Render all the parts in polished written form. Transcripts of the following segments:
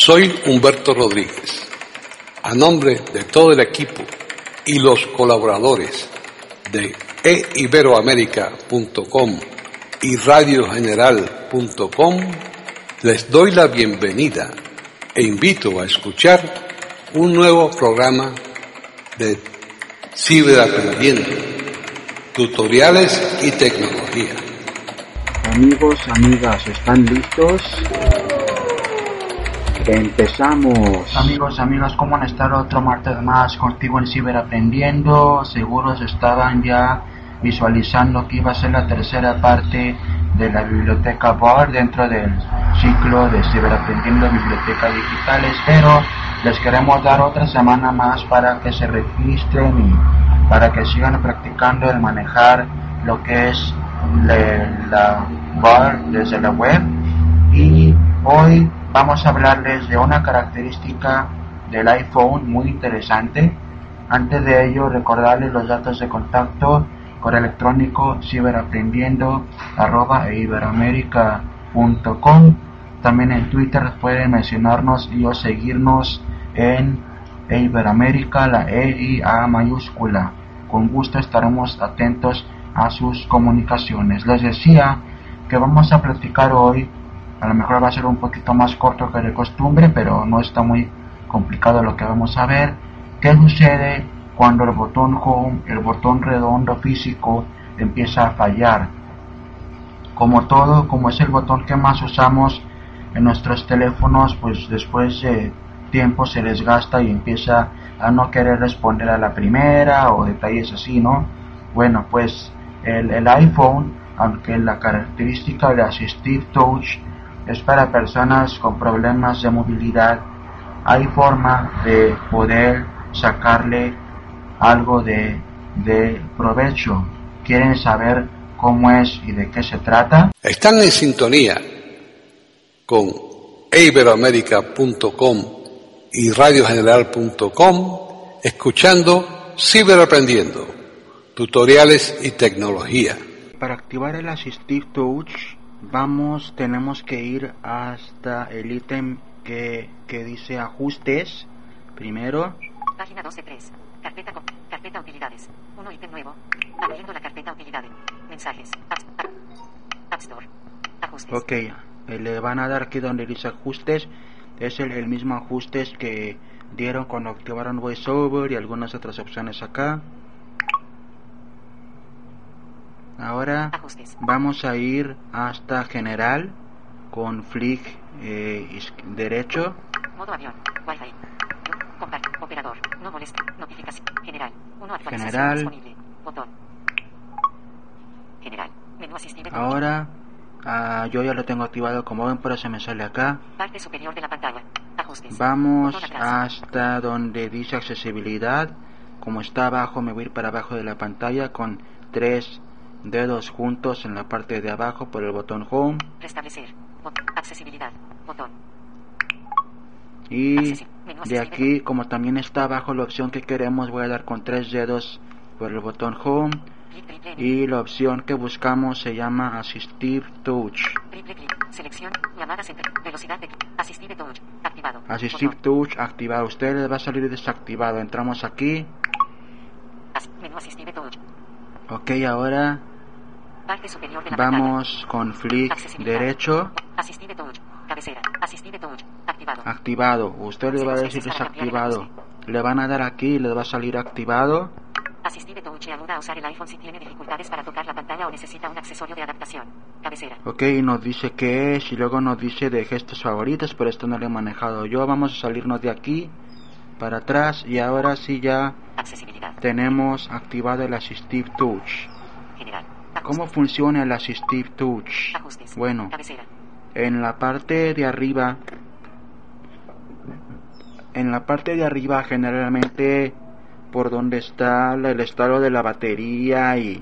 Soy Humberto Rodríguez. A nombre de todo el equipo y los colaboradores de eiberoamerica.com y radiogeneral.com, les doy la bienvenida e invito a escuchar un nuevo programa de Ciberaprendiendo, tutoriales y tecnología. Amigos, amigas, ¿están listos? Empezamos. Amigos, amigas, ¿cómo han estado otro martes más contigo en Ciberaprendiendo? Seguros estaban ya visualizando que iba a ser la tercera parte de la biblioteca BAR dentro del ciclo de Ciberaprendiendo Bibliotecas Digitales, pero les queremos dar otra semana más para que se registren y para que sigan practicando el manejar lo que es la BAR desde la web. Y hoy vamos a hablarles de una característica del iPhone muy interesante. Antes de ello, recordarles los datos de contacto: correo electrónico ciberaprendiendo@eiberoamerica.com. También en Twitter pueden mencionarnos y o seguirnos en Iberoamerica, la E y A mayúscula. Con gusto estaremos atentos a sus comunicaciones. Les decía que vamos a platicar hoy. A lo mejor va a ser un poquito más corto que de costumbre, pero no está muy complicado lo que vamos a ver. ¿Qué sucede cuando el botón Home, el botón redondo físico, empieza a fallar? Como todo, como es el botón que más usamos en nuestros teléfonos, pues después de tiempo se desgasta y empieza a no querer responder a la primera o detalles así, ¿no? Bueno, pues el iPhone, aunque la característica de Assistive Touch es para personas con problemas de movilidad, hay forma de poder sacarle algo de provecho. ¿Quieren saber cómo es y de qué se trata? Están en sintonía con eiberoamerica.com y radiogeneral.com, escuchando Ciberaprendiendo, tutoriales y tecnología. Para activar el Assistive Touch tenemos que ir hasta el ítem que dice ajustes. Primero, página 2 de 3, carpeta utilidades, 1 ítem nuevo, abriendo la carpeta utilidades, mensajes, App Store, ajustes. Ok, le van a dar aquí donde dice ajustes. Es el mismo ajustes que dieron cuando activaron VoiceOver y algunas otras opciones acá. Ahora ajustes. Vamos a ir hasta general con flick derecho. Modo avión, Wi-Fi, operador, no molesta, notificación, general, 1 actualización general. Disponible, botón. General, menú asistive. Ahora yo ya lo tengo activado, como ven, por eso me sale acá. Parte superior de la pantalla, ajustes. Vamos hasta donde dice accesibilidad. Como está abajo, me voy a ir para abajo de la pantalla con 3 dedos juntos en la parte de abajo por el botón Home. Restablecer, accesibilidad, botón. Y de aquí, como también está abajo la opción que queremos, voy a dar con 3 dedos por el botón Home. Y la opción que buscamos se llama Assistive Touch. Selección, llamadas entre velocidad de Assistive Touch, activado. Assistive Touch activado. A usted le va a salir desactivado. Entramos aquí. Menú Assistive Touch. Ok, ahora parte superior de la vamos pantalla. con flick derecho. Assistive Touch, cabecera, Assistive Touch, activado. Activado. Usted le va a decir desactivado. Le van a dar aquí y le va a salir activado. Assistive Touch ayuda a usar el iPhone si tiene dificultades para tocar la pantalla o necesita un accesorio de adaptación. Cabecera. Ok, nos dice qué es y luego nos dice de gestos favoritos, pero esto no lo he manejado yo. Vamos a salirnos de aquí para atrás y ahora sí ya tenemos activado el Assistive Touch. General. ¿Cómo funciona el Assistive Touch? Ajustes. Bueno, cabecera. En la parte de arriba generalmente por donde está el estado de la batería y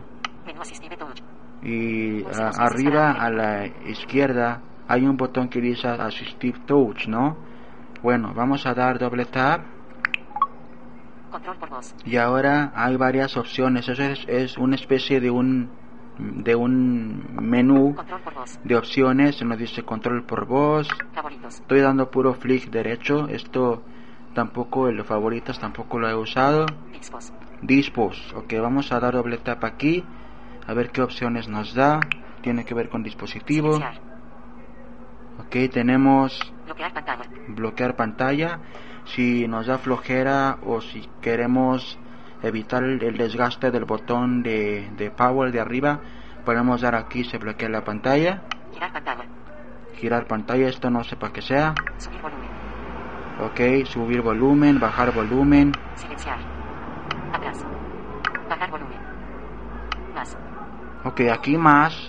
arriba a la izquierda hay un botón que dice Assistive Touch, ¿no? Bueno, vamos a dar doble tap. Control por voz. Y ahora hay varias opciones. Eso es una especie de un menú Control por voz. de opciones. Nos dice control por voz. Favoritos. Estoy dando puro flick derecho. Esto tampoco, el favoritos tampoco lo he usado. Dispos. Dispos. Ok, vamos a dar doble tap aquí. A ver qué opciones nos da. Tiene que ver con dispositivo. Silenciar. Ok, tenemos Bloquear pantalla. bloquear pantalla. Si nos da flojera o si queremos evitar el desgaste del botón de power de arriba, podemos dar aquí, se bloquea la pantalla. Girar pantalla. Girar pantalla, esto no sé para qué sea. Subir volumen. Ok, subir volumen, bajar volumen. Silenciar. Atrás. Bajar volumen. Más. Ok, aquí más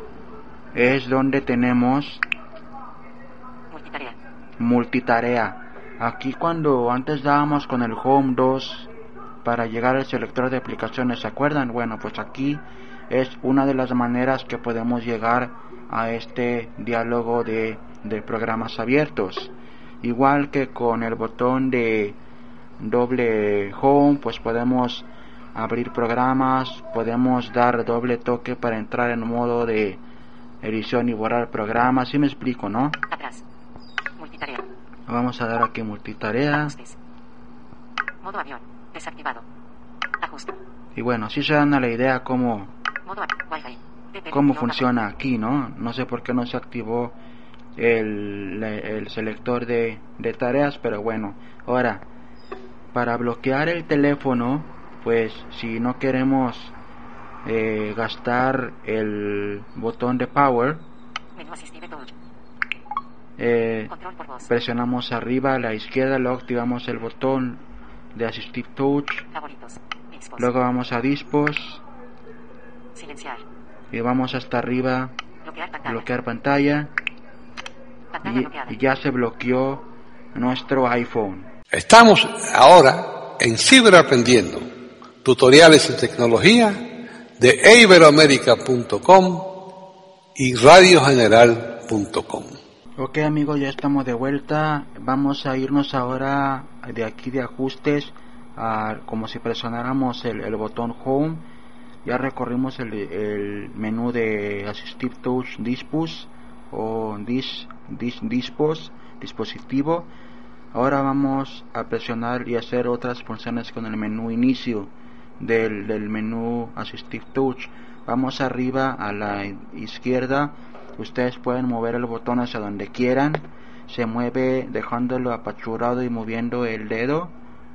es donde tenemos Multitarea. multitarea. Aquí cuando antes dábamos con el Home 2 para llegar al selector de aplicaciones, ¿se acuerdan? Bueno, pues aquí es una de las maneras que podemos llegar a este diálogo de programas abiertos. Igual que con el botón de doble Home, pues podemos abrir programas, podemos dar doble toque para entrar en modo de edición y borrar programas. ¿Sí me explico, no? Atrás. Multitarea. Vamos a dar aquí multitarea. Ajustes. Modo avión. Desactivado. Ajuste. Y bueno, así se dan a la idea cómo Wi-Fi. cómo funciona aquí, ¿no? No sé por qué no se activó el selector de tareas, pero bueno. Ahora, para bloquear el teléfono, pues si no queremos gastar el botón de power, Menú Assistive Touch. Control por voz. presionamos arriba a la izquierda, luego activamos el botón de Assistive Touch, Favoritos. Dispos. luego vamos a Dispos Silenciar. y vamos hasta arriba, Bloquear pantalla. bloquear pantalla, Pantalla bloqueada. y ya se bloqueó nuestro iPhone. Estamos ahora en Ciberaprendiendo, tutoriales en tecnología de iberoamerica.com y radiogeneral.com. Ok amigos, ya estamos de vuelta. Vamos a irnos ahora de aquí de ajustes, como si presionáramos el botón Home. Ya recorrimos el menú de Assistive Touch Dispos o Dispos, dispositivo. Ahora vamos a presionar y hacer otras funciones con el menú inicio del menú Assistive Touch. Vamos arriba a la izquierda. Ustedes pueden mover el botón hacia donde quieran. Se mueve dejándolo apachurrado y moviendo el dedo.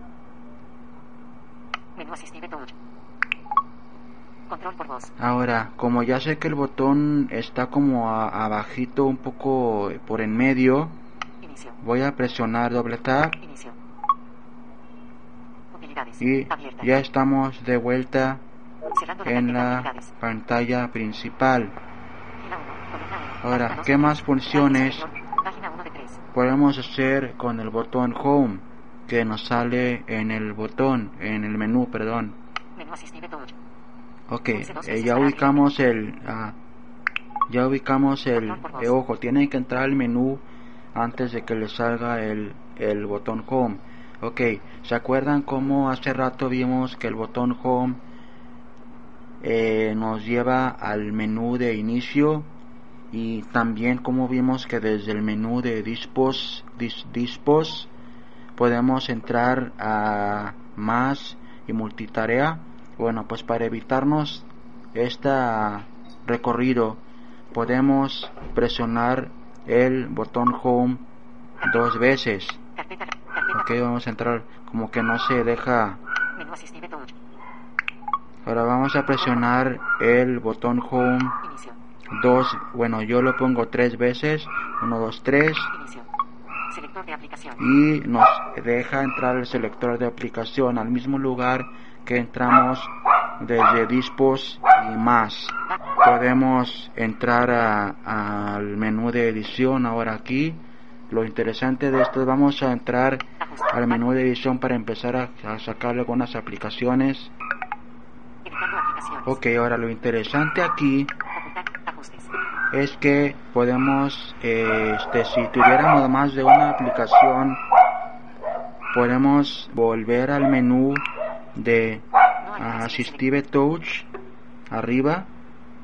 Menú Assistive Touch. Control por voz. Ahora, como ya sé que el botón está como abajito, un poco por en medio, Inicio. voy a presionar doble tap Inicio. Utilidades. y Abierta. ya estamos de vuelta Cerrando la en carpeta la Utilidades. pantalla principal. Fila 1, columna 1. Ahora, Página 2, ¿qué más 3. funciones Página 1 de 3. podemos hacer con el botón Home que nos sale en el botón, en el menú, perdón? Menú Assistive Touch. Ok, Pulse dos veces ya para ubicamos ojo, tienen que entrar al menú antes de que les salga el botón Home. Ok, ¿se acuerdan cómo hace rato vimos que el botón Home nos lleva al menú de inicio? Y también como vimos que desde el menú de Dispos podemos entrar a más y multitarea. Bueno, pues para evitarnos este recorrido podemos presionar el botón Home 2 veces. Carpeta. Ok, vamos a entrar, como que no se deja. Menú Assistive Touch. Ahora vamos a presionar el botón Home Inicio. 2, bueno, yo lo pongo 3 veces, 1, 2, 3, Inicio. Selector de aplicación. y nos deja entrar el selector de aplicación al mismo lugar que entramos desde Dispos y más. Podemos entrar al menú de edición. Ahora aquí lo interesante de esto, vamos a entrar al menú de edición para empezar a sacar algunas aplicaciones. Editando aplicaciones. Ok, ahora lo interesante aquí Ocultar. Ajustes. es que podemos, si tuviéramos más de una aplicación, podemos volver al menú de Assistive Touch arriba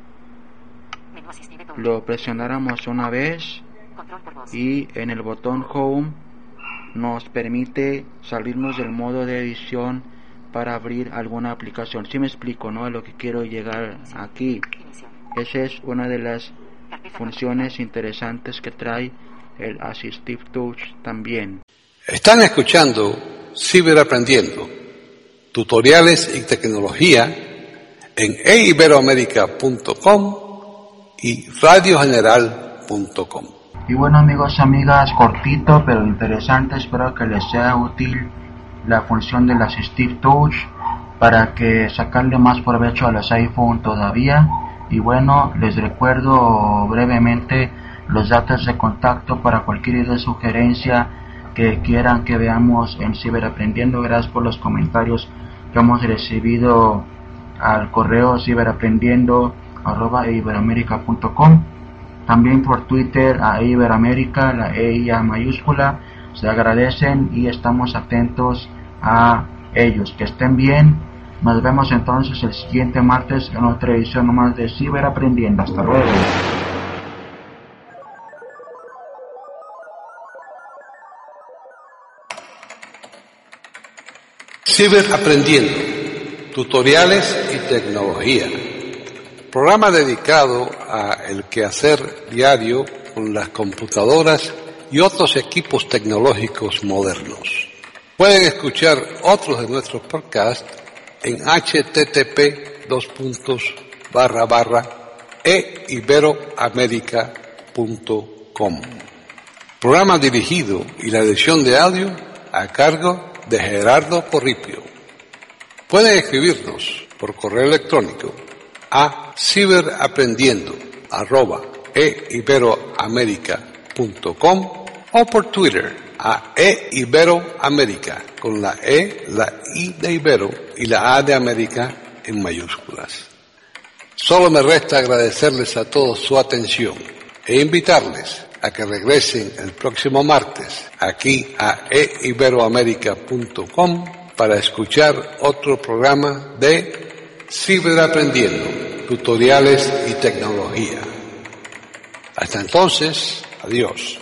Asistive todo. lo presionáramos una vez Control por voz. y en el botón Home nos permite salirnos del modo de edición para abrir alguna aplicación. Si me explico, ¿no? A lo que quiero llegar aquí. Inicio. Esa es una de las Carpeta funciones interesantes que trae el Assistive Touch también. Están escuchando Ciberaprendiendo, tutoriales y tecnología en eiberoamerica.com y radiogeneral.com. Y bueno, amigos y amigas, cortito pero interesante, espero que les sea útil la función del Assistive Touch para que sacarle más provecho a los iPhone todavía. Y bueno, les recuerdo brevemente los datos de contacto para cualquier idea o sugerencia que quieran que veamos en Ciberaprendiendo. Gracias por los comentarios que hemos recibido al correo ciberaprendiendo@iberoamerica.com, también por Twitter a Iberoamerica, la EIA mayúscula. Se agradecen y estamos atentos a ellos. Que estén bien. Nos vemos entonces el siguiente martes en otra edición más de Ciberaprendiendo. Hasta luego. Ciberaprendiendo, tutoriales y tecnología. Programa dedicado a el quehacer diario con las computadoras y otros equipos tecnológicos modernos. Pueden escuchar otros de nuestros podcasts en http://eiberoamerica.com. Programa dirigido y la edición de audio a cargo de Gerardo Corripio. Pueden escribirnos por correo electrónico a ciberapprendiendo@eiberoamerica.com o por Twitter a eiberoamerica con la E, la I de Ibero y la A de América en mayúsculas. Solo me resta agradecerles a todos su atención e invitarles a que regresen el próximo martes aquí a eiberoamerica.com para escuchar otro programa de Ciberaprendiendo, tutoriales y tecnología. Hasta entonces, adiós.